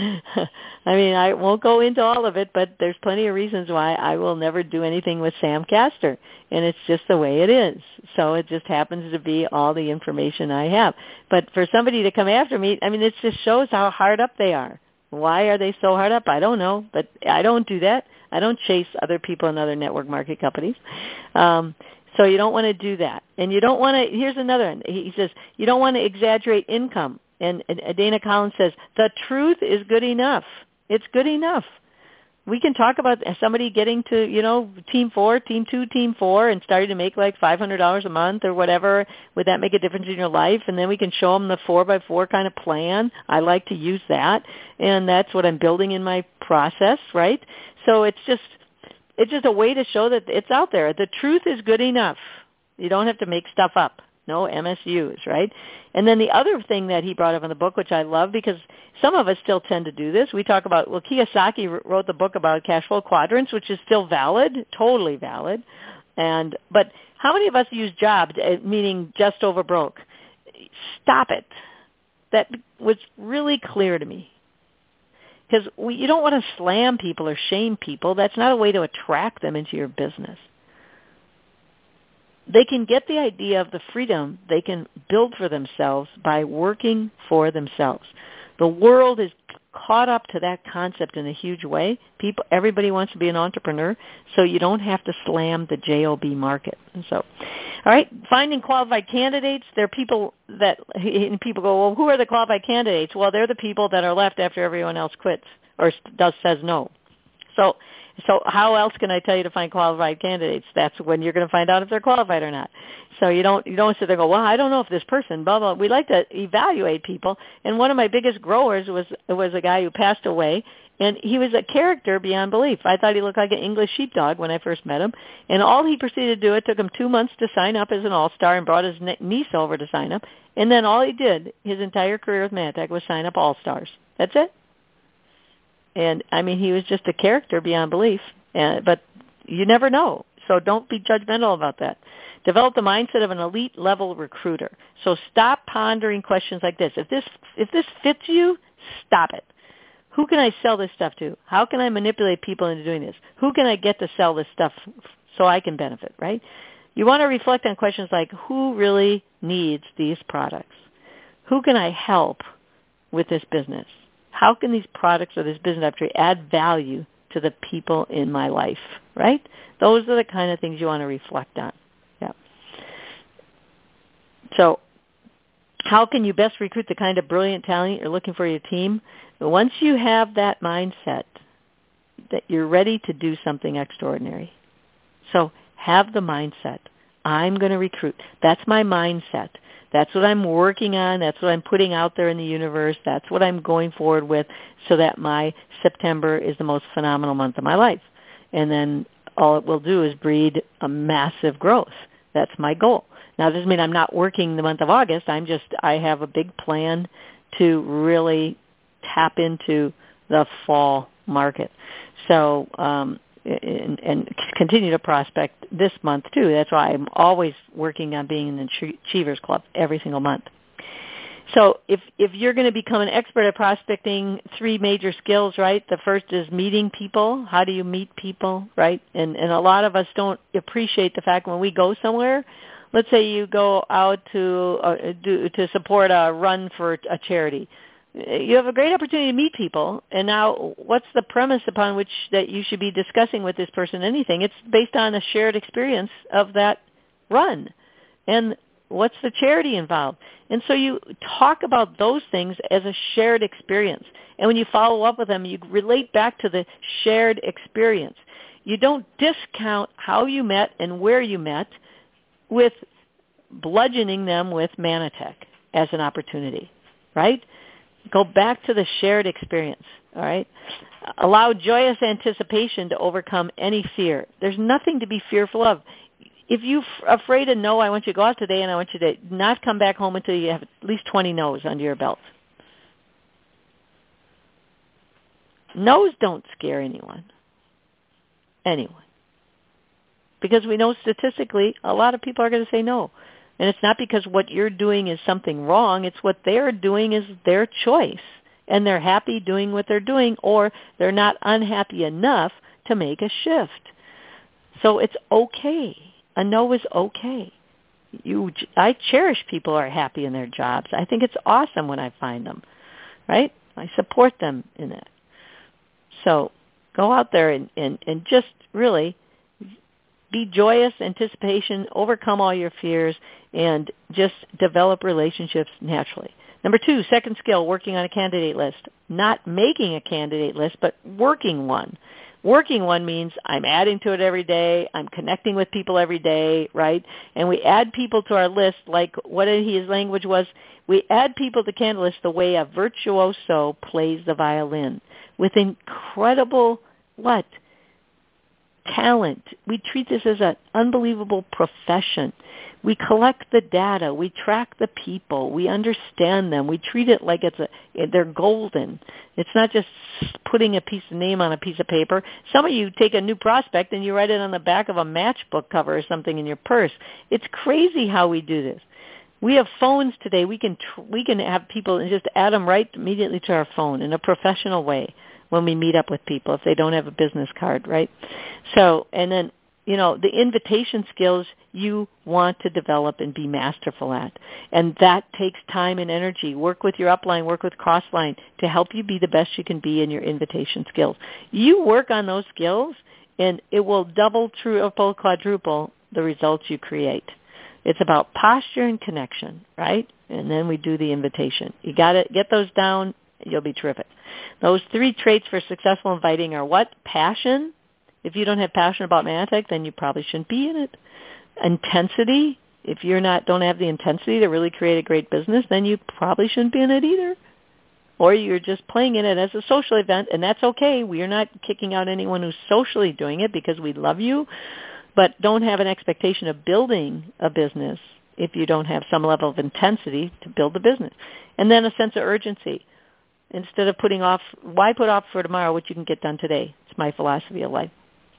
I mean, I won't go into all of it, but there's plenty of reasons why I will never do anything with Sam Castor, and it's just the way it is. So it just happens to be all the information I have. But for somebody to come after me, I mean, it just shows how hard up they are. Why are they so hard up? I don't know, but I don't do that. I don't chase other people in other network market companies. Um, so you don't want to do that. And you don't want to, here's another one. He says, you don't want to exaggerate income. And, and Dana Collins says, the truth is good enough. It's good enough. We can talk about somebody getting to, you know, team four, team two, team four, and starting to make like five hundred dollars a month or whatever. Would that make a difference in your life? And then we can show them the four by four kind of plan. I like to use that. And that's what I'm building in my process, right? So it's just, it's just a way to show that it's out there. The truth is good enough. You don't have to make stuff up. No M S Us, right? And then the other thing that he brought up in the book, which I love, because some of us still tend to do this. We talk about, well, Kiyosaki wrote the book about cash flow quadrants, which is still valid, totally valid. And but how many of us use jobs, meaning just over broke? Stop it. That was really clear to me. Because you don't want to slam people or shame people. That's not a way to attract them into your business. They can get the idea of the freedom they can build for themselves by working for themselves. The world is caught up to that concept in a huge way. People, everybody wants to be an entrepreneur, so you don't have to slam the job market. And so, all right, finding qualified candidates. There are people that and people go, well, who are the qualified candidates? Well, they're the people that are left after everyone else quits or does says no. So. So how else can I tell you to find qualified candidates? That's when you're going to find out if they're qualified or not. So you don't you don't sit there and go, well, I don't know if this person, blah, blah. We like to evaluate people. And one of my biggest growers was was a guy who passed away, and he was a character beyond belief. I thought he looked like an English sheepdog when I first met him. And all he proceeded to do, it took him two months to sign up as an all-star and brought his niece over to sign up. And then all he did, his entire career with Mantech, was sign up all-stars. That's it. And, I mean, he was just a character beyond belief, uh, but you never know. So don't be judgmental about that. Develop the mindset of an elite-level recruiter. So stop pondering questions like this. If this if this fits you, stop it. Who can I sell this stuff to? How can I manipulate people into doing this? Who can I get to sell this stuff so I can benefit, right? You want to reflect on questions like, who really needs these products? Who can I help with this business? How can these products or this business opportunity add value to the people in my life, right? Those are the kind of things you want to reflect on. Yeah. So how can you best recruit the kind of brilliant talent you're looking for your team? Once you have that mindset that you're ready to do something extraordinary, So have the mindset. I'm going to recruit. That's my mindset. That's what I'm working on. That's what I'm putting out there in the universe. That's what I'm going forward with so that my September is the most phenomenal month of my life. And then all it will do is breed a massive growth. That's my goal. Now, it doesn't mean I'm not working the month of August. I'm just, I have a big plan to really tap into the fall market. So, um, and, and continue to prospect this month too. That's why I'm always working on being in the Achievers Club every single month. So if if you're going to become an expert at prospecting, three major skills, right? The first is meeting people. How do you meet people, right? And and a lot of us don't appreciate the fact when we go somewhere. Let's say you go out to uh, do, to support a run for a charity. You have a great opportunity to meet people, and now what's the premise upon which that you should be discussing with this person anything? It's based on a shared experience of that run. And what's the charity involved? And so you talk about those things as a shared experience. And when you follow up with them, you relate back to the shared experience. You don't discount how you met and where you met with bludgeoning them with Manatech as an opportunity, right? Go back to the shared experience, all right? Allow joyous anticipation to overcome any fear. There's nothing to be fearful of. If you're afraid of no, I want you to go out today and I want you to not come back home until you have at least twenty no's under your belt. No's don't scare anyone. Anyone. Because we know statistically a lot of people are going to say no. And it's not because what you're doing is something wrong. It's what they're doing is their choice. And they're happy doing what they're doing, or they're not unhappy enough to make a shift. So it's okay. A no is okay. You, I cherish people who are happy in their jobs. I think it's awesome when I find them, right? I support them in that. So go out there and, and, and just really be joyous, anticipation, overcome all your fears, and just develop relationships naturally. Number two, second skill, working on a candidate list. Not making a candidate list, but working one. Working one means I'm adding to it every day. I'm connecting with people every day, right? And we add people to our list like what his language was. We add people to candidate list the way a virtuoso plays the violin with incredible, what? Talent. We treat this as an unbelievable profession. We collect the data. We track the people. We understand them. We treat it like it's a, they're golden. It's not just putting a piece of name on a piece of paper. Some of you take a new prospect and you write it on the back of a matchbook cover or something in your purse. It's crazy how we do this. We have phones today. We can tr- we can have people and just add them right immediately to our phone in a professional way when we meet up with people if they don't have a business card, right? So, and then, you know, the invitation skills you want to develop and be masterful at. And that takes time and energy. Work with your upline, work with crossline to help you be the best you can be in your invitation skills. You work on those skills, and it will double, triple, quadruple the results you create. It's about posture and connection, right? And then we do the invitation. You got to get those down. You'll be terrific. Those three traits for successful inviting are what? Passion. If you don't have passion about Manatech, then you probably shouldn't be in it. Intensity. If you're not don't have the intensity to really create a great business, then you probably shouldn't be in it either. Or you're just playing in it as a social event, and that's okay. We are not kicking out anyone who's socially doing it because we love you, but don't have an expectation of building a business if you don't have some level of intensity to build the business. And then a sense of urgency. Instead of putting off, why put off for tomorrow what you can get done today? It's my philosophy of life.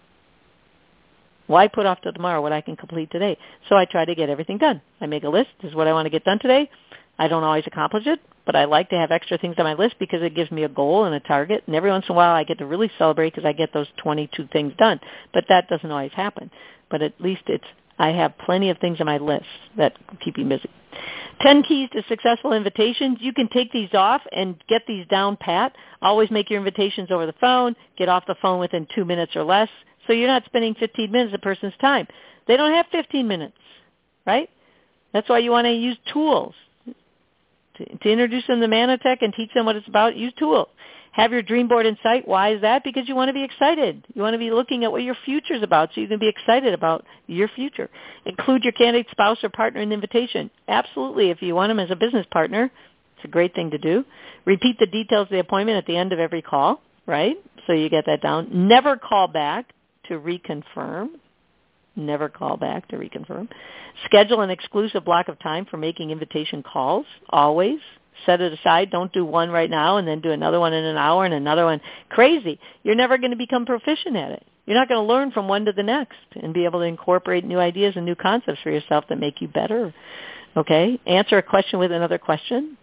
Why put off till tomorrow what I can complete today? So I try to get everything done. I make a list. This is what I want to get done today. I don't always accomplish it, but I like to have extra things on my list because it gives me a goal and a target. And every once in a while I get to really celebrate because I get those twenty-two things done. But that doesn't always happen. But at least it's I have plenty of things on my list that keep me busy. Ten keys to successful invitations. You can take these off and get these down pat. Always make your invitations over the phone. Get off the phone within two minutes or less. So you're not spending fifteen minutes of a person's time. They don't have fifteen minutes, right? That's why you want to use tools. To, to introduce them to Manatech and teach them what it's about, use tools. Have your dream board in sight. Why is that? Because you want to be excited. You want to be looking at what your future's about so you can be excited about your future. Include your candidate spouse or partner in the invitation. Absolutely. If you want them as a business partner, it's a great thing to do. Repeat the details of the appointment at the end of every call, right? So you get that down. Never call back to reconfirm. Never call back to reconfirm. Schedule an exclusive block of time for making invitation calls, always. Set it aside. Don't do one right now and then do another one in an hour and another one. Crazy. You're never going to become proficient at it. You're not going to learn from one to the next and be able to incorporate new ideas and new concepts for yourself that make you better. Okay? Answer a question with another question.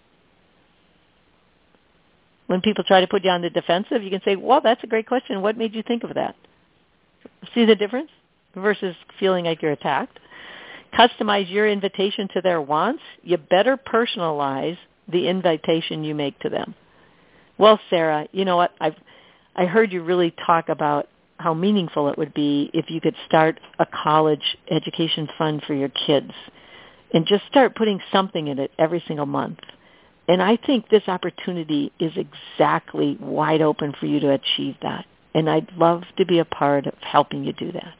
When people try to put you on the defensive, you can say, well, that's a great question. What made you think of that? See the difference versus feeling like you're attacked? Customize your invitation to their wants. You better personalize the invitation you make to them. Well, Sarah, you know what? I've I heard you really talk about how meaningful it would be if you could start a college education fund for your kids and just start putting something in it every single month. And I think this opportunity is exactly wide open for you to achieve that. And I'd love to be a part of helping you do that.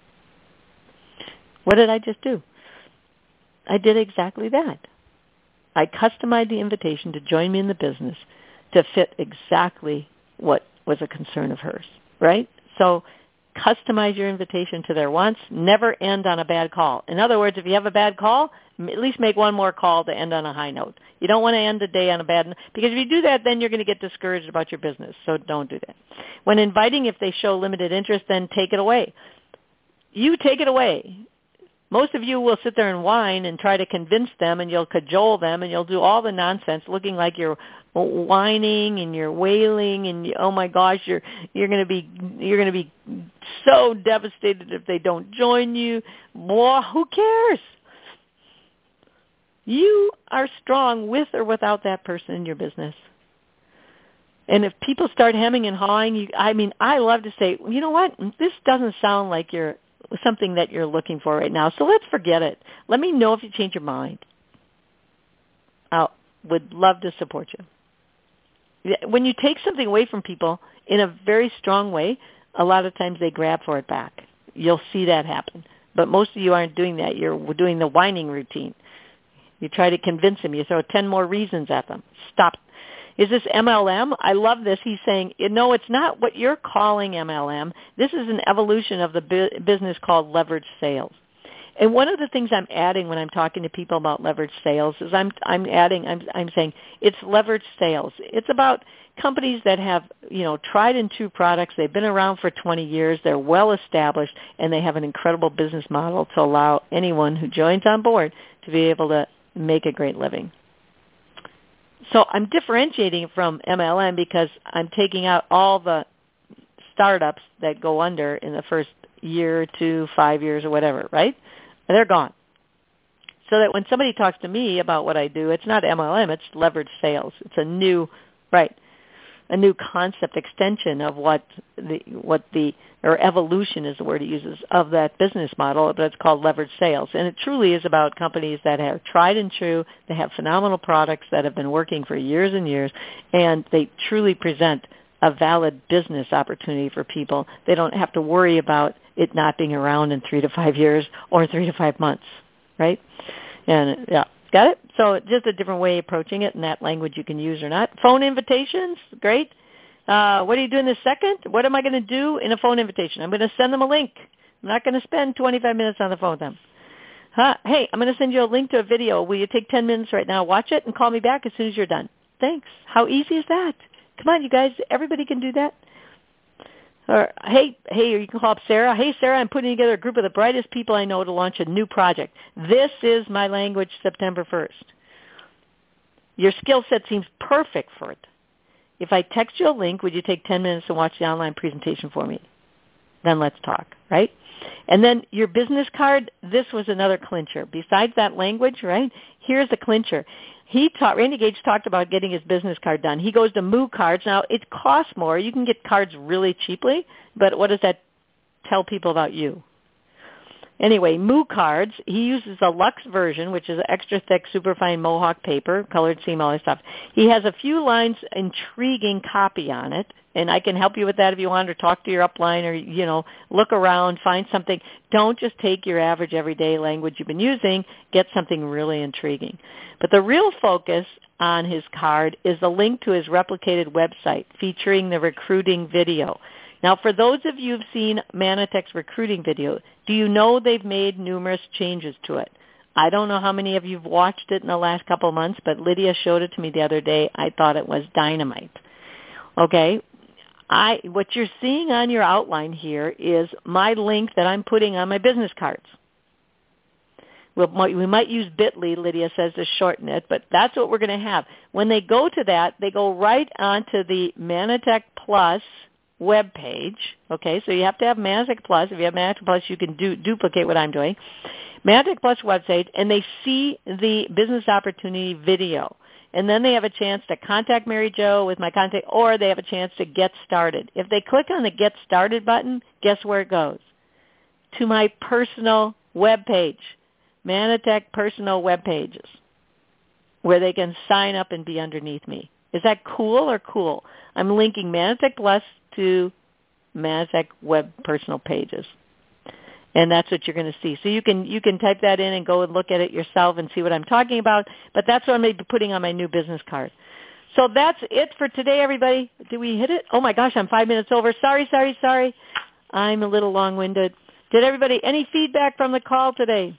What did I just do? I did exactly that. I customized the invitation to join me in the business to fit exactly what was a concern of hers, right? So customize your invitation to their wants. Never end on a bad call. In other words, if you have a bad call, at least make one more call to end on a high note. You don't want to end the day on a bad note, because if you do that, then you're going to get discouraged about your business. So don't do that. When inviting, if they show limited interest, then take it away. You take it away. Most of you will sit there and whine and try to convince them, and you'll cajole them, and you'll do all the nonsense, looking like you're whining and you're wailing, and you, oh my gosh, you're you're going to be you're going to be so devastated if they don't join you. Boy, who cares? You are strong with or without that person in your business. And if people start hemming and hawing, you, I mean, I love to say, you know what? This doesn't sound like you're something that you're looking for right now, so let's forget it. Let me know if you change your mind. I would love to support you. When you take something away from people in a very strong way, a lot of times they grab for it back. You'll see that happen. But most of you aren't doing that. You're doing the whining routine. You try to convince them. You throw ten more reasons at them. Stop. Is this M L M? I love this. He's saying, no, it's not what you're calling M L M. This is an evolution of the bu- business called leverage sales. And one of the things I'm adding when I'm talking to people about leverage sales is I'm I'm adding I'm I'm saying it's leverage sales. It's about companies that have, you know, tried and true products. They've been around for twenty years. They're well established, and they have an incredible business model to allow anyone who joins on board to be able to make a great living. So I'm differentiating from M L M because I'm taking out all the startups that go under in the first year, two, five years, or whatever, right? They're gone. So that when somebody talks to me about what I do, it's not M L M, it's leverage sales. It's a new, right, a new concept extension of what the, what the, or evolution is the word it uses, of that business model, but it's called leverage sales. And it truly is about companies that have tried and true, they have phenomenal products that have been working for years and years, and they truly present a valid business opportunity for people. They don't have to worry about it not being around in three to five years or three to five months, right? And yeah, got it? So just a different way of approaching it, and that language you can use or not. Phone invitations, great. Uh, what are you doing this second? What am I going to do in a phone invitation? I'm going to send them a link. I'm not going to spend twenty-five minutes on the phone with them. Huh? Hey, I'm going to send you a link to a video. Will you take ten minutes right now, watch it, and call me back as soon as you're done? Thanks. How easy is that? Come on, you guys. Everybody can do that. Or, hey, hey, or you can call up Sarah. Hey, Sarah, I'm putting together a group of the brightest people I know to launch a new project. This is my language September first. Your skill set seems perfect for it. If I text you a link, would you take ten minutes to watch the online presentation for me? Then let's talk, right? And then your business card, this was another clincher. Besides that language, right, here's the clincher. He taught, Randy Gage talked about getting his business card done. He goes to Moo Cards. Now, it costs more. You can get cards really cheaply, but what does that tell people about you? Anyway, Moo cards, he uses a Luxe version, which is an extra thick, superfine Mohawk paper, colored seam, all that stuff. He has a few lines, intriguing copy on it, and I can help you with that if you want, or talk to your upline, or, you know, look around, find something. Don't just take your average everyday language you've been using. Get something really intriguing. But the real focus on his card is the link to his replicated website featuring the recruiting video. Now, for those of you who've seen Manitech's recruiting video, do you know they've made numerous changes to it? I don't know how many of you have watched it in the last couple of months, but Lydia showed it to me the other day. I thought it was dynamite. Okay, I what you're seeing on your outline here is my link that I'm putting on my business cards. We'll, we might use bit dot L Y, Lydia says, to shorten it, but that's what we're going to have. When they go to that, they go right onto the Manitech Plus web page. Okay, so you have to have Manitech Plus. If you have Manitech Plus, you can do, duplicate what I'm doing. Manitech Plus website, and they see the business opportunity video. And then they have a chance to contact Mary Jo with my contact, or they have a chance to get started. If they click on the Get Started button, guess where it goes? To my personal web page, Manitech personal web pages, where they can sign up and be underneath me. Is that cool or cool? I'm linking Manitech Plus to Manitech web personal pages. And that's what you're going to see. So you can you can type that in and go and look at it yourself and see what I'm talking about. But that's what I'm going to be putting on my new business card. So that's it for today, everybody. Did we hit it? Oh, my gosh, I'm five minutes over. Sorry, sorry, sorry. I'm a little long-winded. Did everybody, any feedback from the call today?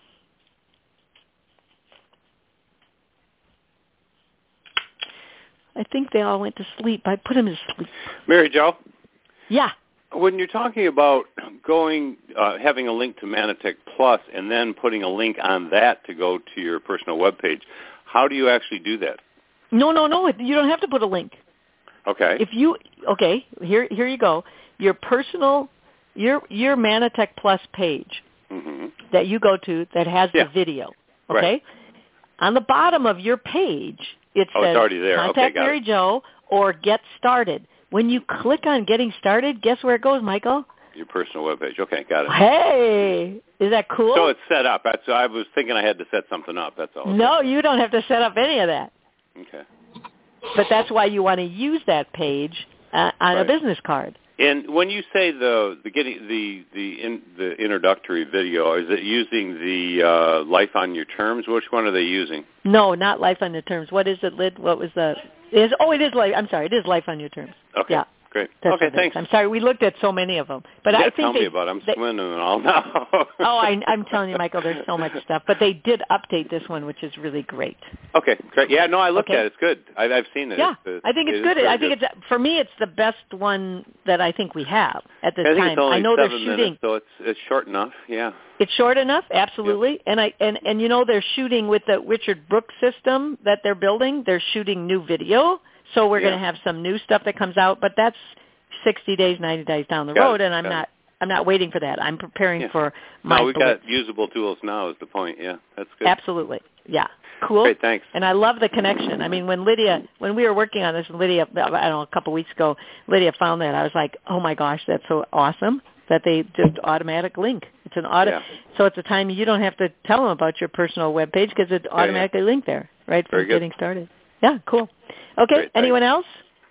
I think they all went to sleep. I put them to sleep. Mary Jo? Yeah. When you're talking about going, uh, having a link to Manitech Plus and then putting a link on that to go to your personal web page, how do you actually do that? No, no, no. You don't have to put a link. Okay. If you okay, here here you go. Your personal, your your Manitech Plus page mm-hmm. that you go to that has yeah. the video. Okay. Right. On the bottom of your page, it oh, says it's already there. Contact okay, Mary it. Jo or Get Started. When you click on Getting Started, guess where it goes, Michael? Your personal web page. Okay, got it. Hey, is that cool? So it's set up. That's, I was thinking I had to set something up. That's all. No, you don't have to set up any of that. Okay. But that's why you want to use that page uh, on right. a business card. And when you say the the getting the the in, the introductory video, is it using the uh, Life on Your Terms? Which one are they using? No, not Life on Your Terms. What is it, Lyd? What was the? Is oh, it is Life. I'm sorry, it is Life on Your Terms. Okay. Yeah. Great. That's okay, thanks. I'm sorry, we looked at so many of them, but yeah, I think tell they, me about it. I'm they, swimming and all now. oh, I, I'm telling you, Michael, there's so much stuff, but they did update this one, which is really great. Okay, great. Yeah, no, I looked okay. at it. It's good. I, I've seen it. Yeah, it's, I think it's it good. I think good. it's for me, it's the best one that I think we have at this I think time. It's only I know seven they're shooting. Minutes, so it's it's short enough. Yeah. It's short enough, absolutely. Yeah. And I and and you know they're shooting with the Richard Brooks system that they're building. They're shooting new video, so we're yeah. going to have some new stuff that comes out. But that's sixty days, ninety days down the got road, it, and I'm not. It. I'm not waiting for that. I'm preparing yeah. for my. No, we've got usable tools now. Is the point? Yeah, that's good. Absolutely. Yeah. Cool. Great, thanks. And I love the connection. I mean, when Lydia, when we were working on this, Lydia, I don't know, a couple of weeks ago, Lydia found that. I was like, oh my gosh, that's so awesome that they just automatic link. It's an auto, yeah. so it's a time you don't have to tell them about your personal web page because it's automatically yeah, yeah. linked there, right, Very from good. getting started. Yeah, cool. Okay, Great, anyone else?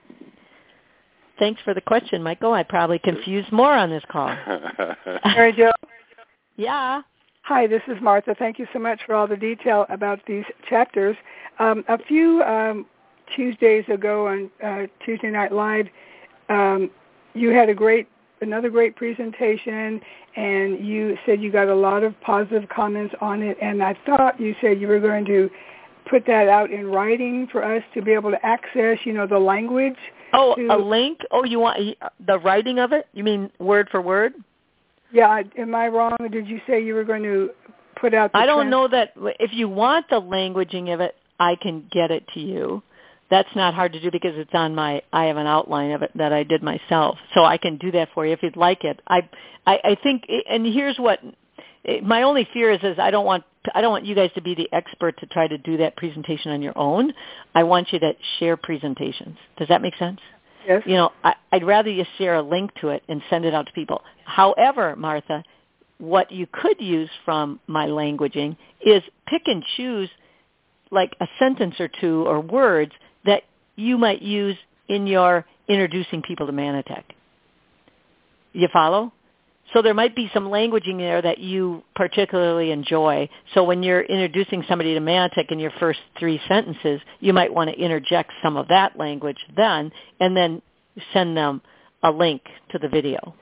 Thanks for the question, Michael. I probably confused more on this call. Mary Jo? Yeah. Hi, this is Martha. Thank you so much for all the detail about these chapters. Um, a few um, Tuesdays ago on uh, Tuesday Night Live, um, you had a great, another great presentation, and you said you got a lot of positive comments on it, and I thought you said you were going to put that out in writing for us to be able to access, you know, the language. Oh, to, a link? Oh, you want the writing of it? You mean word for word? Yeah. Am I wrong? Did you say you were going to put out the I don't trans- know that. If you want the languaging of it, I can get it to you. That's not hard to do because it's on my, I have an outline of it that I did myself. So I can do that for you if you'd like it. I, I, I think, and here's what, my only fear is, is I don't want, I don't want you guys to be the expert to try to do that presentation on your own. I want you to share presentations. Does that make sense? Yes. You know, I, I'd rather you share a link to it and send it out to people. However, Martha, what you could use from my languaging is pick and choose like a sentence or two or words that you might use in your introducing people to Mannatech. You follow? So there might be some languaging there that you particularly enjoy. So when you're introducing somebody to Mannatech in your first three sentences, you might want to interject some of that language then, and then send them a link to the video.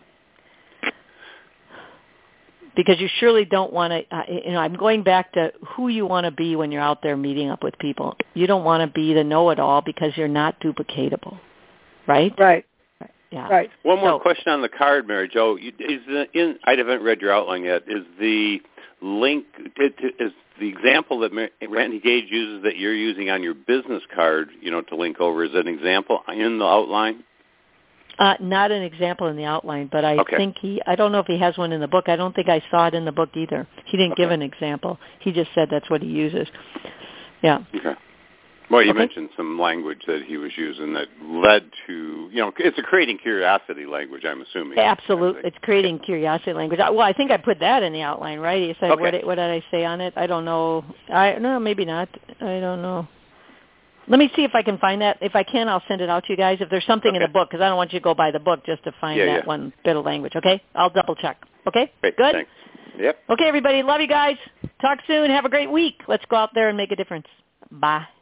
Because you surely don't want to, uh, you know, I'm going back to who you want to be when you're out there meeting up with people. You don't want to be the know-it-all because you're not duplicatable, right? Right. Yeah. Right. One more so, question on the card, Mary Jo. Is the, in, I haven't read your outline yet. Is the link, is the example that Randy Gage uses that you're using on your business card, you know, to link over, is that an example in the outline? Uh, not an example in the outline, but I okay. think he, I don't know if he has one in the book. I don't think I saw it in the book either. He didn't okay. give an example. He just said that's what he uses. Yeah. Okay. Well, you okay. mentioned some language that he was using that led to, you know, it's a creating curiosity language, I'm assuming. Absolutely. It's creating curiosity language. Well, I think I put that in the outline, right? He said, okay. what, did, what did I say on it? I don't know. I No, maybe not. I don't know. Let me see if I can find that. If I can, I'll send it out to you guys. If there's something okay. in the book, because I don't want you to go by the book just to find yeah, that yeah. one bit of language, okay? I'll double check. Okay? Great. Good? Thanks. Yep. Okay, everybody. Love you guys. Talk soon. Have a great week. Let's go out there and make a difference. Bye.